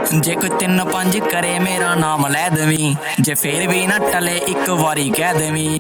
जे कोई 3-5 करे मेरा नाम लै देवीं, जे फिर भी ना टले एक वारी कह देवीं।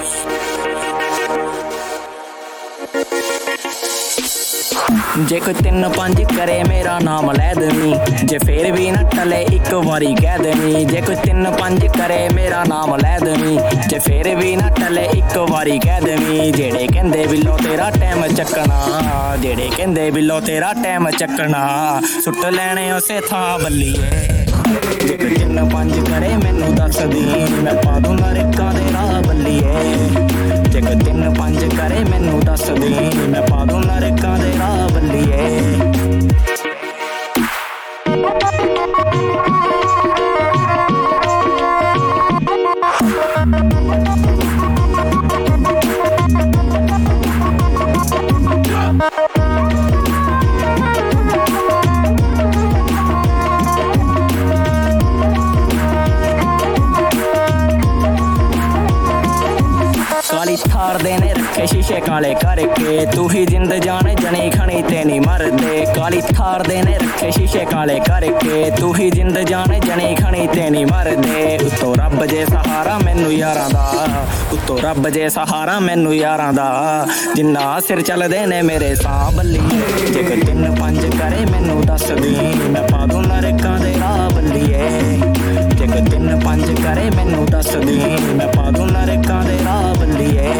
जे कोई 3-5 करे मेरा नाम लै देवीं, जे फिर भी ना टले एक वारी कह देवीं। जे कोई 3-5 करे मेरा नाम लै देवीं, जे फिर भी ना टले एक वारी कह देवीं। जेड़े कहंदे बिल्लो तेरा टाइम चकना, जेड़े कहंदे बिल्लो तेरा टाइम चकना, सुट लैने उसे थां बल्लिए। जे कोई 3-5 करे मैनू दस दी, मैं पा दूं नरकां दे राह बल्लिए। जे कोई 3-5 करे मैनू दस दी, मैं पा दूं नरकां दे राह बल्लिए। काली थार देने रखे शीशे काले करके, तू ही जिंद जाने जनी खनी ते नहीं मरदे। काली थार देने रखे शीशे काले करके, तू ही जिंद जाने जनी खनी ते नहीं मरदे। उत्तों रब जे सहारा मैनू यारां दा, उत्तों रब जे सहारा मैनू यारां दा, जिन्ना सिर चलदे ने मेरे सां बल्लिए। जे कोई 3-5 करे मैनू दस दी, मैं पा दूं नरकां दे राह बल्लिए। जे कोई 3-5 करे मैनू दस दी, मैं पा दूं नरकां दे राह बल्लिए।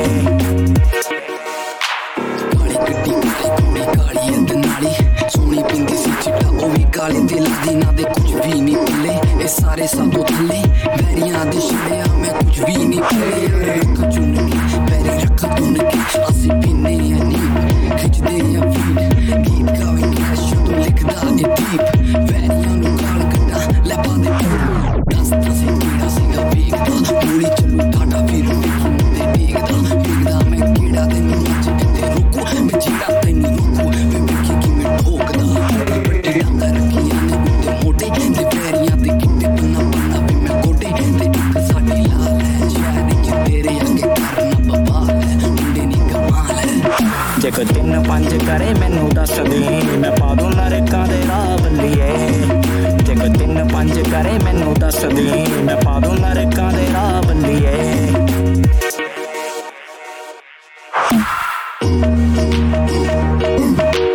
काली गड्डी काली घोड़ी काली अंद नाली, सोनी पिंदी सी चिट्टा ओ भी काली दिल दी, ना दे कुछ भी नहीं पल्ले ए सारे साधो थल्ले। वैरियां दे छड़िया मैं कुछ भी नहीं पल्ले। रख चुन के पैरी रख तुन के, असी पीने या नी खिचदे या फील, गीत गावे कैश तो लिखदा ए डीप। वैरियां नू गाल कड्डा लैबा दे दसदा सी कीड़ा सीगा वेखदा, गोली चलू टाटा फिर वेखी मुंडे टेकदा। वेखदा मैं कीड़ा तैनू नच किते रोकू, मैं जीड़ा तैनू रोकू, मैं वेखी किवें ठोकदा। बट्टी डांगा रखियां ने उत्ते मोटे, ते पैरियां ते किते पन्ना पन्ना वे मैं गोडे। ते इक साडी लाल है शहर च तेरे अगे करना बवाल है, मुंडे नी कमाल है। जे कोई 3-5 करे मैनू दस दी, मैं पा दूं नरकां दे राह बल्लिए। जे कोई 3-5 करे मैनू दस दी, मैं पा दूं नरकां दे राह बल्लिए।